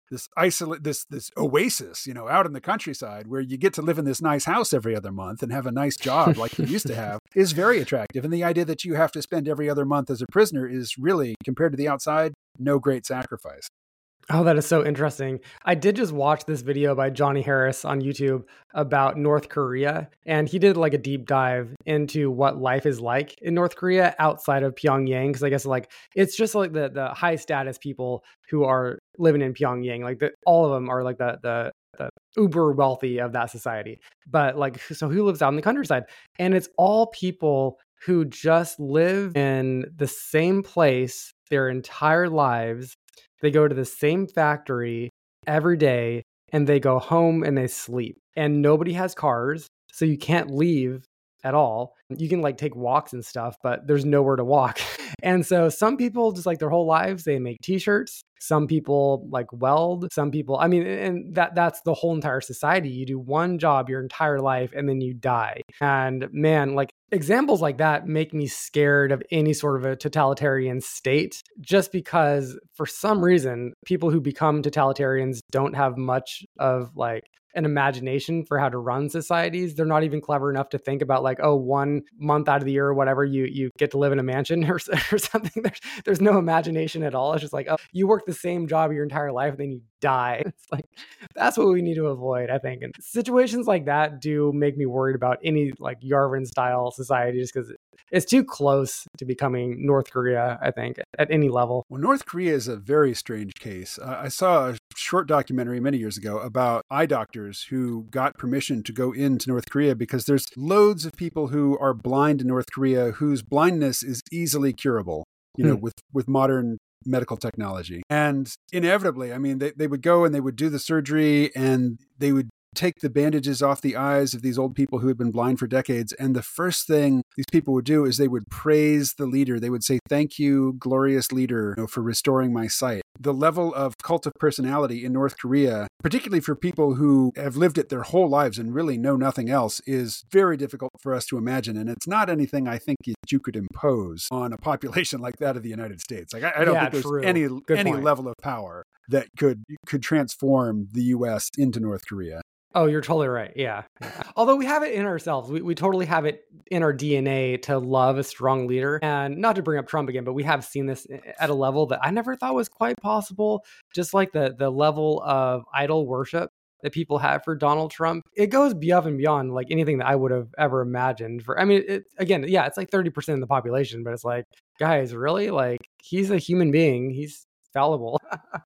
this oasis, out in the countryside where you get to live in this nice house every other month and have a nice job like you used to have is very attractive. And the idea that you have to spend every other month as a prisoner is really, compared to the outside, no great sacrifice. Oh, that is so interesting. I did just watch this video by Johnny Harris on YouTube about North Korea, and he did like a deep dive into what life is like in North Korea outside of Pyongyang. Because I guess like it's just like the high status people who are living in Pyongyang, like all of them are like the uber wealthy of that society. But like, so who lives out in the countryside? And it's all people who just live in the same place their entire lives. They go to the same factory every day and they go home and they sleep. And nobody has cars, so you can't leave at all. You can like take walks and stuff, but there's nowhere to walk. And so some people just like their whole lives, they make t-shirts. Some people like weld. Some people, I mean, and that's the whole entire society. You do one job your entire life and then you die. And man, like examples like that make me scared of any sort of a totalitarian state, just because for some reason, people who become totalitarians don't have much of like an imagination for how to run societies. They're not even clever enough to think about like, oh, 1 month out of the year or whatever, you get to live in a mansion or something. There's no imagination at all. It's just like, oh, you work the same job your entire life and then you die. It's like, that's what we need to avoid, I think. And situations like that do make me worried about any like Yarvin style society, just because it's too close to becoming North Korea, I think, at any level. Well, North Korea is a very strange case. I saw a short documentary many years ago about eye doctors who got permission to go into North Korea because there's loads of people who are blind in North Korea whose blindness is easily curable, with modern medical technology. And inevitably, I mean, they would go and they would do the surgery and they would take the bandages off the eyes of these old people who had been blind for decades. And the first thing these people would do is they would praise the leader. They would say, "Thank you, glorious leader, for restoring my sight." The level of cult of personality in North Korea, particularly for people who have lived it their whole lives and really know nothing else, is very difficult for us to imagine. And it's not anything I think that you could impose on a population like that of the United States. Like I don't think there's any level of power that could transform the U.S. into North Korea. Oh, you're totally right. Yeah. Although we have it in ourselves. We totally have it in our DNA to love a strong leader. And not to bring up Trump again, but we have seen this at a level that I never thought was quite possible. Just like the level of idol worship that people have for Donald Trump. It goes above and beyond like anything that I would have ever imagined for. I mean, it's like 30% of the population, but it's like, guys, really? Like, he's a human being. He's fallible.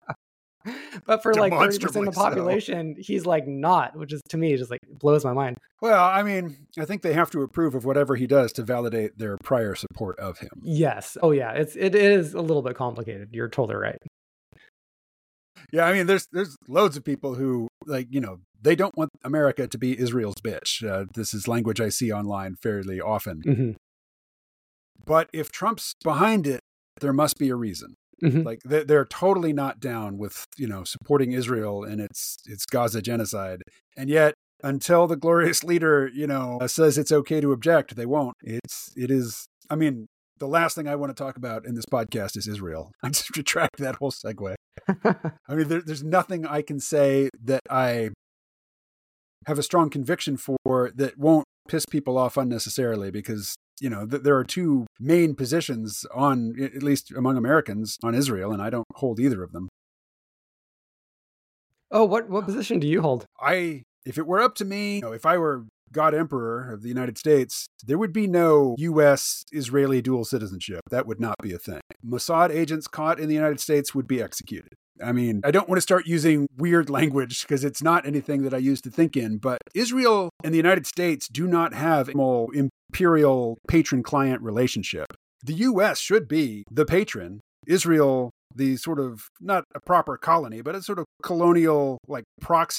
But for like 30% of the population, he's like not, which is to me just like blows my mind. Well, I mean, I think they have to approve of whatever he does to validate their prior support of him. Yes. Oh yeah. It is a little bit complicated. You're totally right. Yeah. I mean, there's loads of people who like, they don't want America to be Israel's bitch. This is language I see online fairly often. Mm-hmm. But if Trump's behind it, there must be a reason. Mm-hmm. Like they're totally not down with, supporting Israel and its Gaza genocide. And yet until the glorious leader, says it's okay to object, they won't. It is, I mean, the last thing I want to talk about in this podcast is Israel. I just retract that whole segue. I mean, there's nothing I can say that I have a strong conviction for that won't piss people off unnecessarily, because there are two main positions on, at least among Americans, on Israel, and I don't hold either of them. Oh, what position do you hold? If it were up to me, if I were God Emperor of the United States, there would be no U.S.-Israeli dual citizenship. That would not be a thing. Mossad agents caught in the United States would be executed. I mean, I don't want to start using weird language because it's not anything that I used to think in, but Israel and the United States do not have a imperial patron-client relationship. The U.S. should be the patron. Israel, the sort of, not a proper colony, but a sort of colonial like proxy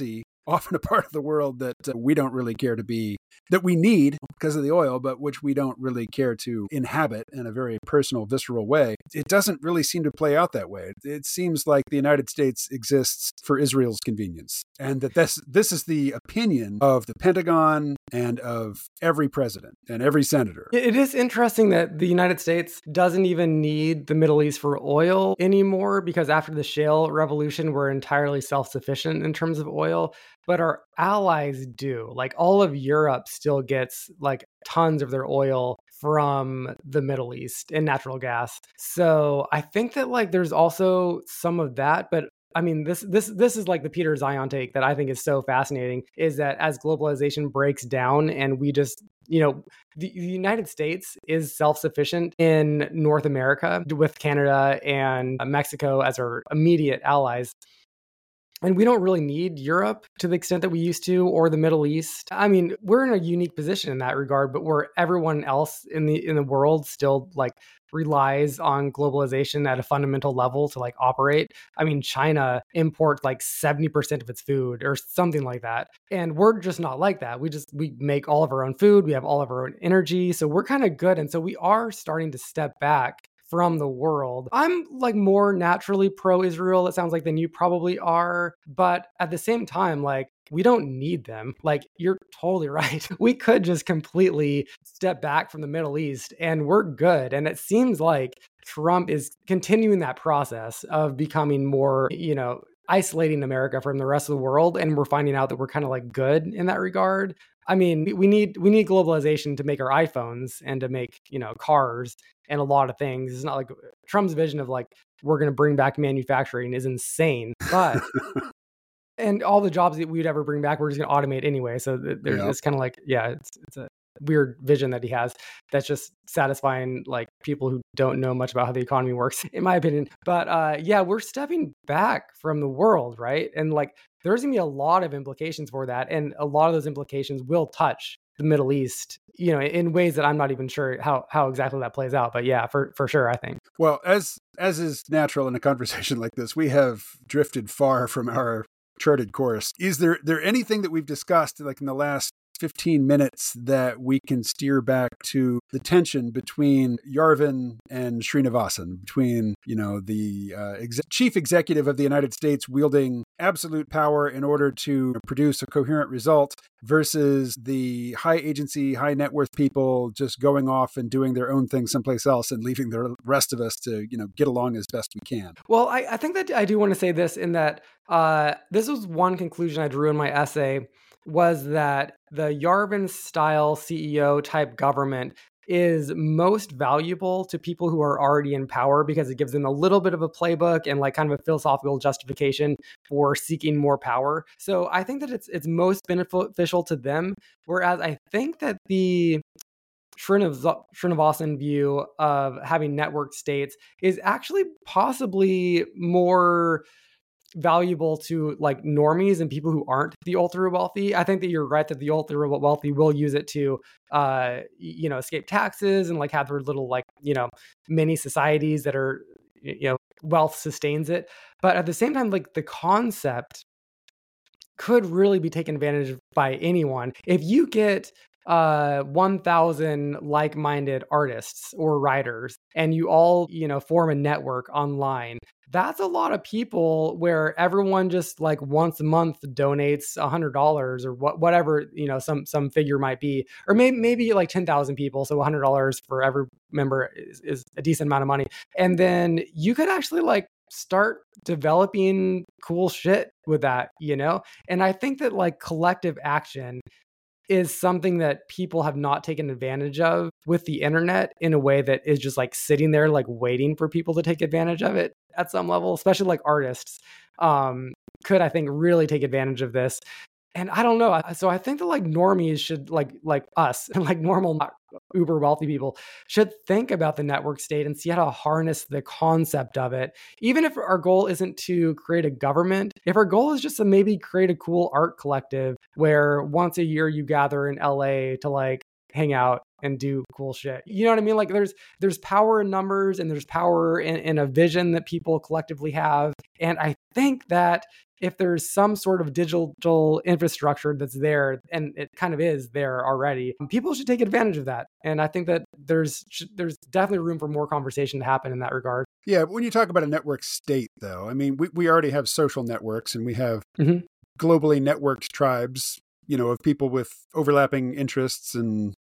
often a part of the world that we don't really care to be, that we need because of the oil, but which we don't really care to inhabit in a very personal, visceral way. It doesn't really seem to play out that way. It seems like the United States exists for Israel's convenience, and that this is the opinion of the Pentagon and of every president and every senator. It is interesting that the United States doesn't even need the Middle East for oil anymore, because after the shale revolution, we're entirely self-sufficient in terms of oil. But our allies do. Like, all of Europe still gets like tons of their oil from the Middle East and natural gas. So I think that like there's also some of that, but I mean, this is like the Peter Zion take that I think is so fascinating, is that as globalization breaks down and we just, the United States is self-sufficient in North America with Canada and Mexico as our immediate allies. And we don't really need Europe to the extent that we used to, or the Middle East. I mean, we're in a unique position in that regard, but where everyone else in the world still like relies on globalization at a fundamental level to like operate. I mean, China imports like 70% of its food or something like that. And we're just not like that. We make all of our own food. We have all of our own energy. So we're kind of good. And so we are starting to step back from the world. I'm like more naturally pro-Israel, it sounds like, than you probably are. But at the same time, like, we don't need them. Like, you're totally right. We could just completely step back from the Middle East and we're good. And it seems like Trump is continuing that process of becoming more, isolating America from the rest of the world. And we're finding out that we're kind of like good in that regard. I mean, we need globalization to make our iPhones and to make, cars and a lot of things. It's not like Trump's vision of like, we're going to bring back manufacturing is insane, but and all the jobs that we'd ever bring back, we're just going to automate anyway. So it's kind of like, it's a weird vision that he has that's just satisfying like people who don't know much about how the economy works, in my opinion. But we're stepping back from the world, right? And like, there's gonna be a lot of implications for that, and a lot of those implications will touch the Middle East, in ways that I'm not even sure how exactly that plays out. But yeah, for sure, I think. Well, as is natural in a conversation like this, we have drifted far from our charted course. Is there anything that we've discussed like in the last 15 minutes that we can steer back to the tension between Yarvin and Srinivasan, between, the chief executive of the United States wielding absolute power in order to produce a coherent result versus the high agency, high net worth people just going off and doing their own thing someplace else and leaving the rest of us to, get along as best we can? Well, I think that I do want to say this in that this was one conclusion I drew in my essay, was that the Yarvin style CEO type government is most valuable to people who are already in power, because it gives them a little bit of a playbook and like kind of a philosophical justification for seeking more power. So I think that it's most beneficial to them. Whereas I think that the Srinivasan view of having network states is actually possibly more valuable to like normies and people who aren't the ultra wealthy. I think that you're right that the ultra wealthy will use it to escape taxes and like have their little like mini societies that are wealth sustains it. But at the same time, like, the concept could really be taken advantage of by anyone. If you get 1,000 like-minded artists or writers and you all form a network online, that's a lot of people where everyone just like once a month donates $100 or whatever some figure might be, or maybe like 10,000 people, so $100 for every member is a decent amount of money. And then you could actually like start developing cool shit with that, and I think that like collective action is something that people have not taken advantage of with the internet in a way that is just like sitting there, like waiting for people to take advantage of it at some level, especially like artists could, I think, really take advantage of this. And I don't know. So I think that like normies should like us and like normal, not uber wealthy people should think about the network state and see how to harness the concept of it. Even if our goal isn't to create a government, if our goal is just to maybe create a cool art collective where once a year you gather in LA to like hang out and do cool shit. You know what I mean? Like there's power in numbers, and there's power in a vision that people collectively have. And I think that if there's some sort of digital infrastructure that's there, and it kind of is there already, people should take advantage of that. And I think that there's definitely room for more conversation to happen in that regard. Yeah, but when you talk about a network state, though, I mean, we already have social networks, and we have globally networked tribes, of people with overlapping interests and,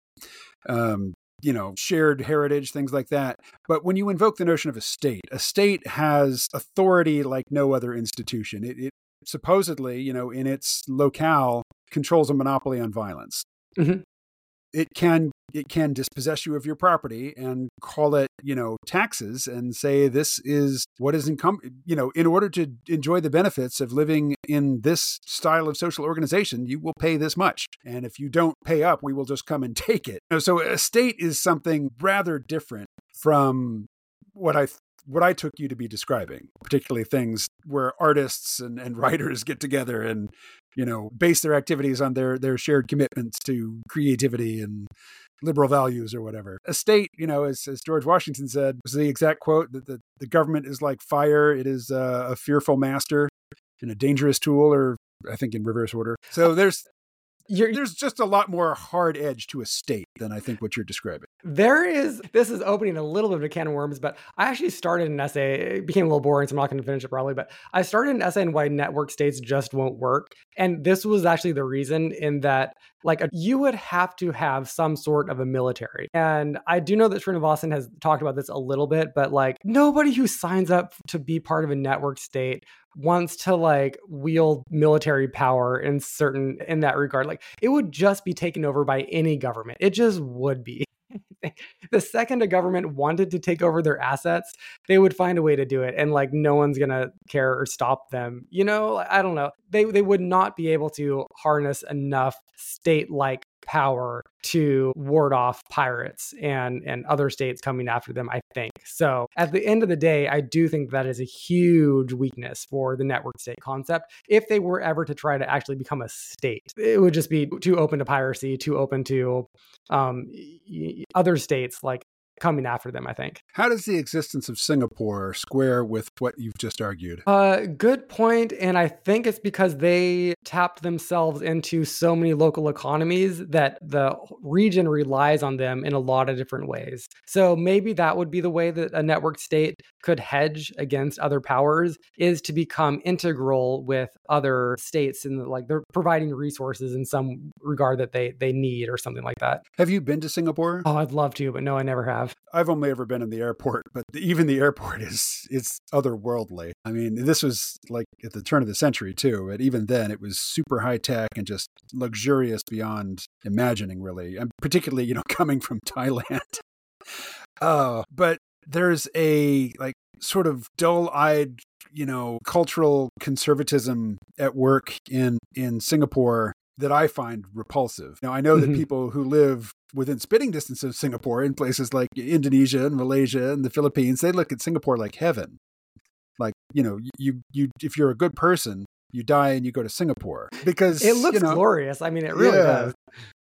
shared heritage, things like that. But when you invoke the notion of a state has authority like no other institution. It supposedly, in its locale, controls a monopoly on violence. Mm-hmm. It can dispossess you of your property and call it, taxes, and say this is what is in order to enjoy the benefits of living in this style of social organization, you will pay this much. And if you don't pay up, we will just come and take it. So a state is something rather different from what I took you to be describing, particularly things where artists and writers get together and, base their activities on their shared commitments to creativity and liberal values or whatever. A state, as George Washington said, was the exact quote, that the government is like fire. It is a fearful master and a dangerous tool, or I think in reverse order. So there's just a lot more hard edge to a state than I think what you're describing. This is opening a little bit of a can of worms, but I actually started an essay. It became a little boring, so I'm not going to finish it probably, but I started an essay on why network states just won't work. And this was actually the reason, in that you would have to have some sort of a military. And I do know that Srinivasan has talked about this a little bit, but nobody who signs up to be part of a network state wants to wield military power in that regard. It would just be taken over by any government. It just would be. The second a government wanted to take over their assets, they would find a way to do it. And no one's going to care or stop them. I don't know. They would not be able to harness enough state-like power to ward off pirates and other states coming after them, I think. So at the end of the day, I do think that is a huge weakness for the network state concept. If they were ever to try to actually become a state, it would just be too open to piracy, too open to other states coming after them, I think. How does the existence of Singapore square with what you've just argued? Good point. And I think it's because they tapped themselves into so many local economies that the region relies on them in a lot of different ways. So maybe that would be the way that a network state could hedge against other powers, is to become integral with other states, and they're providing resources in some regard that they need, or something like that. Have you been to Singapore? Oh, I'd love to, but no, I never have. I've only ever been in the airport, but even the airport is otherworldly. I mean, this was at the turn of the century too, but even then it was super high tech and just luxurious beyond imagining, really. And particularly, coming from Thailand. But there's a sort of dull-eyed, cultural conservatism at work in Singapore that I find repulsive. Now, I know that people who live within spitting distance of Singapore in places like Indonesia and Malaysia and the Philippines, they look at Singapore like heaven. You if you're a good person, you die and you go to Singapore, because it looks glorious. I mean, it really does.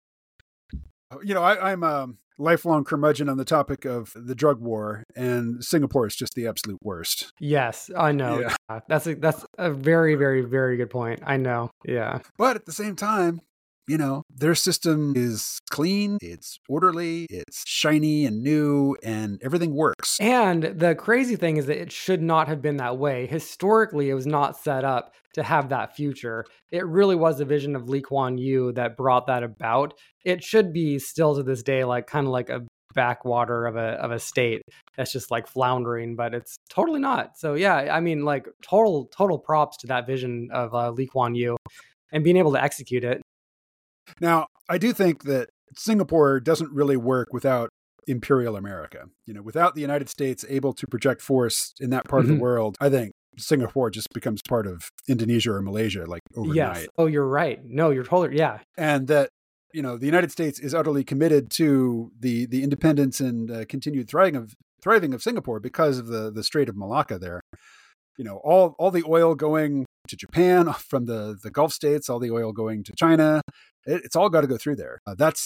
I'm a lifelong curmudgeon on the topic of the drug war, and Singapore is just the absolute worst. Yes, I know. Yeah. That's a very, very, very good point. I know. Yeah. But at the same time, their system is clean, it's orderly, it's shiny and new, and everything works. And the crazy thing is that it should not have been that way. Historically, it was not set up to have that future. It really was the vision of Lee Kuan Yew that brought that about. It should be still to this day kind of like a backwater of a state that's just floundering, but it's totally not. So yeah, I mean, total props to that vision of Lee Kuan Yew and being able to execute it. Now, I do think that Singapore doesn't really work without Imperial America. Without the United States able to project force in that part of the world, I think Singapore just becomes part of Indonesia or Malaysia overnight. Yes. Oh, you're right. No, you're totally, yeah. And that, the United States is utterly committed to the independence and continued thriving of Singapore because of the Strait of Malacca there. All the oil going to Japan from the Gulf states, all the oil going to China, it's all got to go through there. That's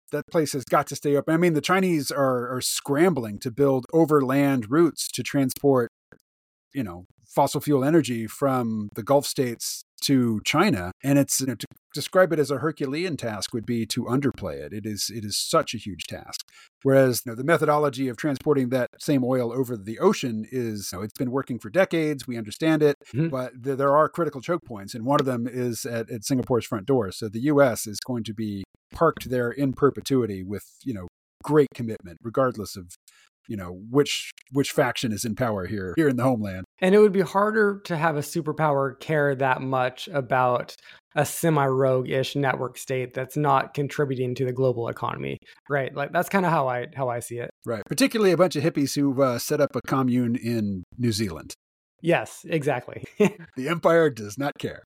that place has got to stay open. I mean, the Chinese are scrambling to build overland routes to transport, fossil fuel energy from the Gulf states to China. And it's, to describe it as a Herculean task would be to underplay it. It is such a huge task. Whereas, the methodology of transporting that same oil over the ocean is, it's been working for decades. We understand it, but there are critical choke points. And one of them is at Singapore's front door. So the US is going to be parked there in perpetuity with, great commitment, regardless of, which faction is in power here in the homeland. And it would be harder to have a superpower care that much about a semi-rogue-ish network state that's not contributing to the global economy, right? Like that's kind of how I see it. Right. Particularly a bunch of hippies who set up a commune in New Zealand. Yes, exactly. The empire does not care.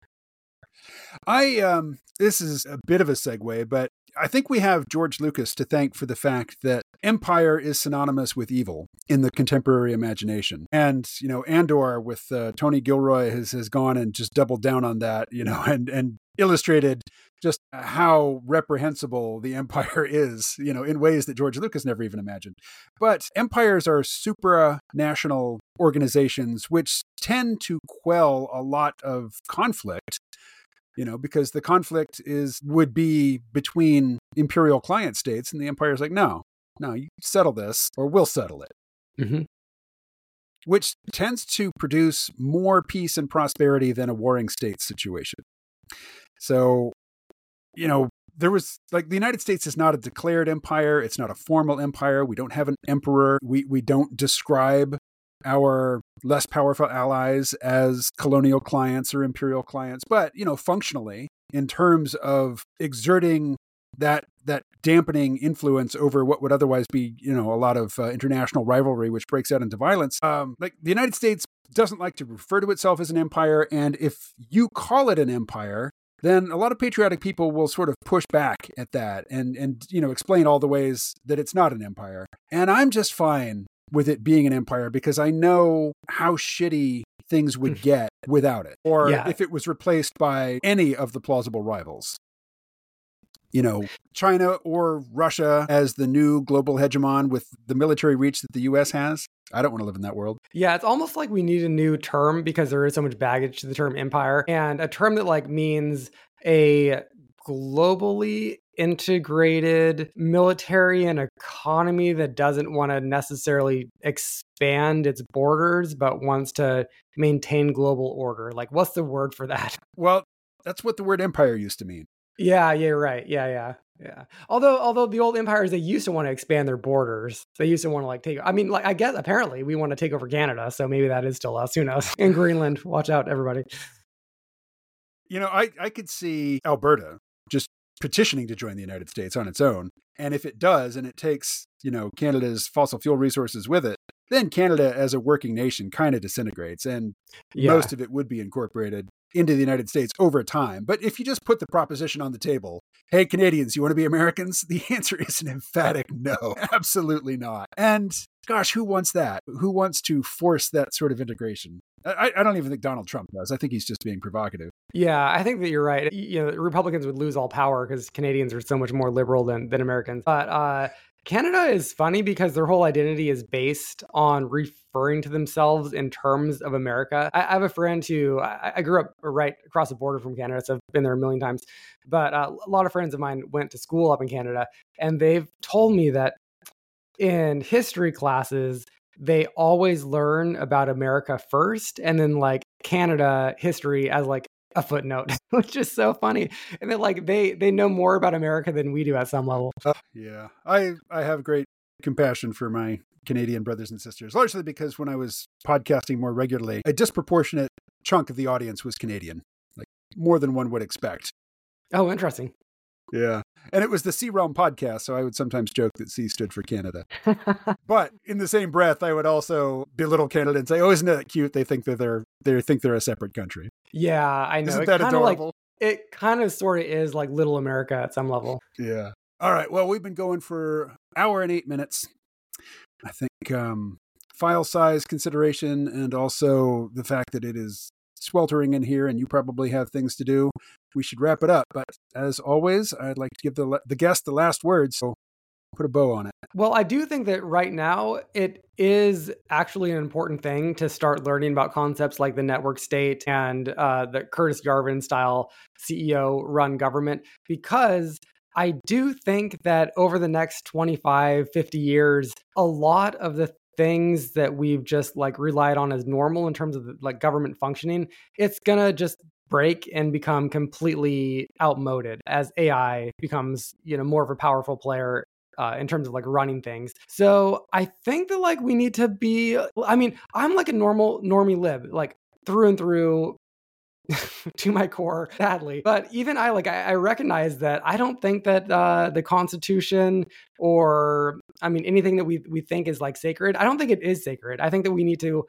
This is a bit of a segue, but I think we have George Lucas to thank for the fact that empire is synonymous with evil in the contemporary imagination. And, Andor with Tony Gilroy has gone and just doubled down on that, and illustrated just how reprehensible the empire is, in ways that George Lucas never even imagined. But empires are supranational organizations which tend to quell a lot of conflict. Because the conflict would be between imperial client states, and the empire's like, no, you settle this, or we'll settle it. Mm-hmm. Which tends to produce more peace and prosperity than a warring state situation. So, there was the United States is not a declared empire. It's not a formal empire. We don't have an emperor. We don't describe our less powerful allies as colonial clients or imperial clients. But, functionally, in terms of exerting that dampening influence over what would otherwise be, a lot of international rivalry, which breaks out into violence, the United States doesn't like to refer to itself as an empire. And if you call it an empire, then a lot of patriotic people will sort of push back at that and explain all the ways that it's not an empire. And I'm just fine with it being an empire because I know how shitty things would get without it, or if it was replaced by any of the plausible rivals. China or Russia as the new global hegemon with the military reach that the US has. I don't want to live in that world. Yeah, it's almost like we need a new term because there is so much baggage to the term empire, and a term that means a globally integrated military and economy that doesn't want to necessarily expand its borders, but wants to maintain global order. What's the word for that? Well, that's what the word empire used to mean. Yeah, you're right. Yeah. Although the old empires, they used to want to expand their borders. They used to want to take, I guess apparently we want to take over Canada. So maybe that is still us. Who knows? In Greenland, watch out, everybody. I could see Alberta just petitioning to join the United States on its own. And if it does, and it takes, Canada's fossil fuel resources with it, then Canada as a working nation kind of disintegrates. And most of it would be incorporated into the United States over time. But if you just put the proposition on the table, hey, Canadians, you want to be Americans? The answer is an emphatic no. Absolutely not. And gosh, who wants that? Who wants to force that sort of integration? I don't even think Donald Trump does. I think he's just being provocative. Yeah, I think that you're right. Republicans would lose all power because Canadians are so much more liberal than Americans. But Canada is funny because their whole identity is based on referring to themselves in terms of America. I have a friend who, I grew up right across the border from Canada, so I've been there a million times. But a lot of friends of mine went to school up in Canada, and they've told me that in history classes, they always learn about America first, and then Canada history as a footnote, which is so funny. And then they know more about America than we do at some level. Yeah. I have great compassion for my Canadian brothers and sisters, largely because when I was podcasting more regularly, a disproportionate chunk of the audience was Canadian, more than one would expect. Oh, interesting. Yeah. And it was the C Realm podcast, so I would sometimes joke that C stood for Canada. But in the same breath, I would also belittle Canada and say, "Oh, isn't that cute? They think that they're a separate country." Yeah, I know. Isn't that adorable? It kind of sort of is like Little America at some level. Yeah. All right. Well, we've been going for an hour and 8 minutes. I think file size consideration and also the fact that it is sweltering in here and you probably have things to do. We should wrap it up. But as always, I'd like to give the guest the last word. So put a bow on it. Well, I do think that right now it is actually an important thing to start learning about concepts like the network state and the Curtis Yarvin style CEO run government, because I do think that over the next 25, 50 years, a lot of the things that we've just like relied on as normal in terms of like government functioning, it's gonna just break and become completely outmoded as AI becomes, more of a powerful player in terms of like running things. So I think that like we need to be, I'm like a normie lib, like through and through to my core, sadly. But even I recognize that I don't think that the Constitution or anything that we think is like sacred, I don't think it is sacred. I think that we need to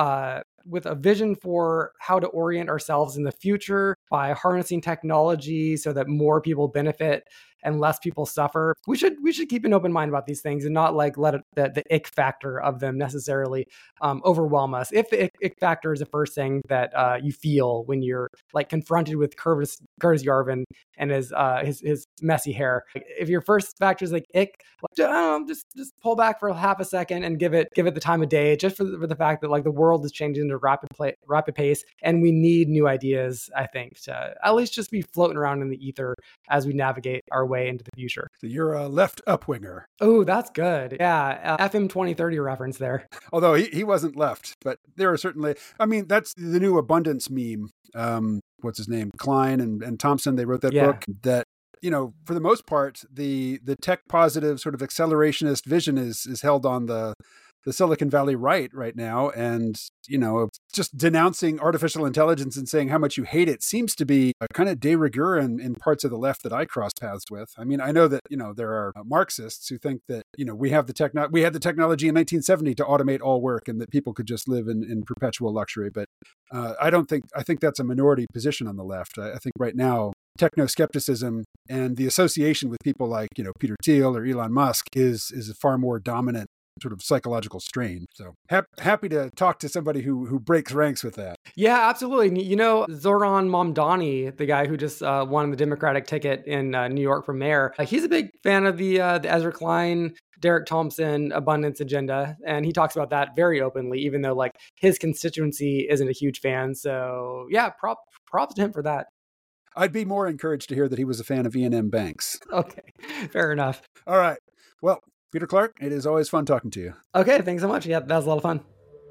with a vision for how to orient ourselves in the future by harnessing technology so that more people benefit and less people suffer. We should keep an open mind about these things and not like let the ick factor of them necessarily overwhelm us. If the ick factor is the first thing that you feel when you're like confronted with Curtis Yarvin and his messy hair, if your first factor is like ick, just pull back for half a second and give it the time of day, just for the fact that like the world is changing at a rapid pace, and we need new ideas. I think to at least just be floating around in the ether as we navigate our way into the future. So you're a left upwinger. Oh, that's good. Yeah, FM 2030 reference there. Although he wasn't left, but there are certainly, that's the new abundance meme. What's his name? Klein and Thompson, they wrote that book that, for the most part, the tech positive sort of accelerationist vision is held on the Silicon Valley right now. And, just denouncing artificial intelligence and saying how much you hate it seems to be a kind of de rigueur in parts of the left that I cross paths with. I know that, there are Marxists who think that, we had the technology in 1970 to automate all work and that people could just live in perpetual luxury. But I think that's a minority position on the left. I think right now, techno-skepticism and the association with people like, Peter Thiel or Elon Musk is a far more dominant sort of psychological strain. So happy to talk to somebody who breaks ranks with that. Yeah, absolutely. Zoran Mamdani, the guy who just won the Democratic ticket in New York for mayor, he's a big fan of the Ezra Klein, Derek Thompson abundance agenda. And he talks about that very openly, even though like his constituency isn't a huge fan. So yeah, props to him for that. I'd be more encouraged to hear that he was a fan of E&M Banks. Okay, fair enough. All right. Well, Peter Clark, it is always fun talking to you. Okay, thanks so much. Yeah, that was a lot of fun.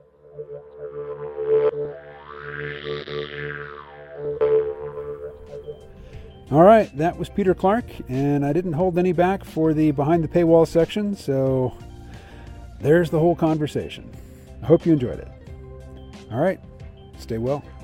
All right, that was Peter Clark, and I didn't hold any back for the behind the paywall section, so there's the whole conversation. I hope you enjoyed it. All right, stay well.